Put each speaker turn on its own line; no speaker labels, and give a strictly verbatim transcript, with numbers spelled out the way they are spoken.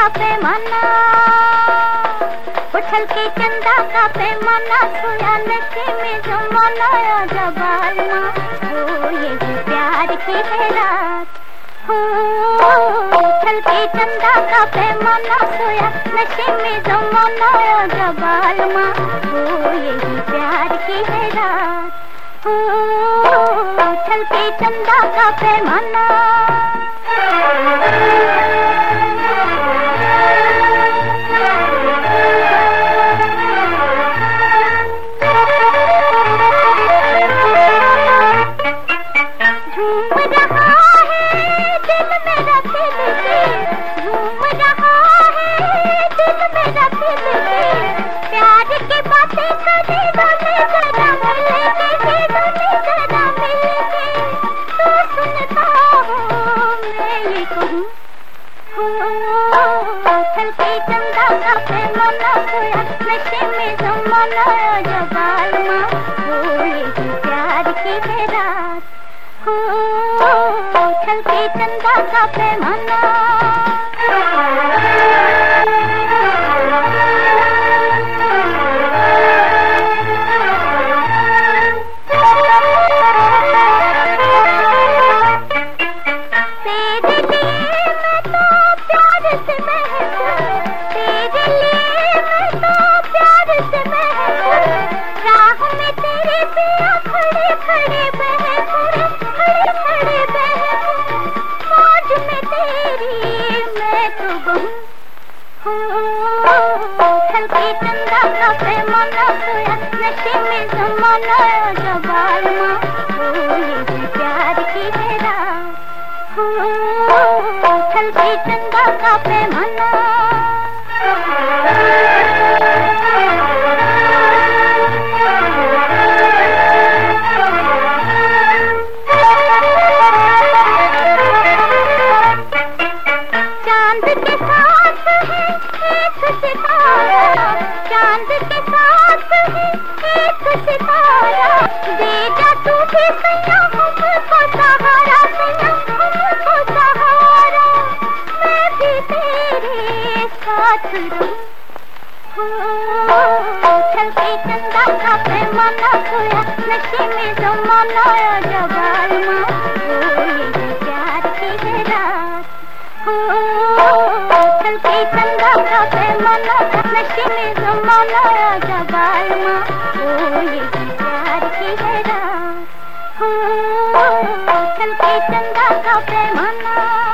पैमाना, उछल के चंदा का पैमाना, सोया नशे में जमाना, आजा बालमा हो ये भी प्यार की है रात। हो उछल के चंदा का पैमाना, सोया नशे में जमाना, आजा बालमा हो ये भी प्यार की है रात। हो उछल के चंदा का पैमाना। झूम रहा है दिल मेरा दिल से, झूम रहा है दिल मेरा दिल से, प्यार की बातें करेगा मैं जरा मिल के, मैं जरा मिल के, तो सुनता हो मैं ये कहूँ। उछल के चंदा का पैमाना, सोया नशे में जमाना, आजा बालमा हो ये भी प्यार की है रात। हो उछल के चंदा का पैमाना। तेरे लिए मैं तो प्यार से महकूं, तेरे लिए मैं तो प्यार से महकूं, राह में तेरे पिया खड़े खड़े बहकूं, खड़े खड़े बहकूं, मौज में तेरी मैं तो बहूं। उछल के चंदा का पैमाना, सोया नशे में जमाना, आजा बालमा हो ये भी प्यार की है रात। हो उछल के चंदा का पैमाना। चांद के साथ है एक सितारा, चांद के साथ है एक सितारा, दे जा तू भी सैया हमको सहारा, सैया हमको सहारा, मैं भी तेरे साथ रहूं। उछल के चंदा का पैमाना, सोया नशे में जमाना, आजा बालमा हो ये भी प्यार की है रात। हो उछल के चंदा का पैमाना, नशे में जमाना, आजा बालमा हो ये भी प्यार की है रात। हो उछल के चंदा का पैमाना।